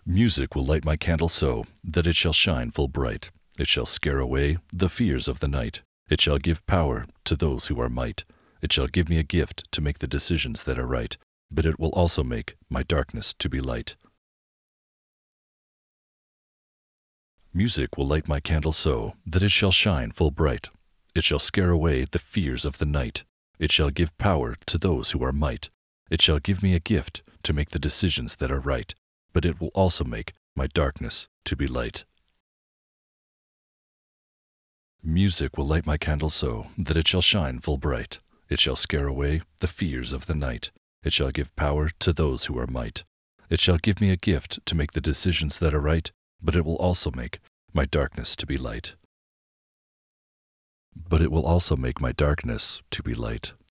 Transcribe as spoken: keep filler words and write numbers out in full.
Music will light my candle so that it shall shine full bright. It shall scare away the fears of the night. It shall give power to those who are might. It shall give me a gift to make the decisions that are right, but it will also make my darkness to be light. Music will light my candle so that it shall shine full bright. It shall scare away the fears of the night. It shall give power to those who are might. It shall give me a gift to make the decisions that are right, but it will also make my darkness to be light. Music will light my candle so that it shall shine full bright. It shall scare away the fears of the night. It shall give power to those who are might. It shall give me a gift to make the decisions that are right, but it will also make my darkness to be light. But it will also make my darkness to be light.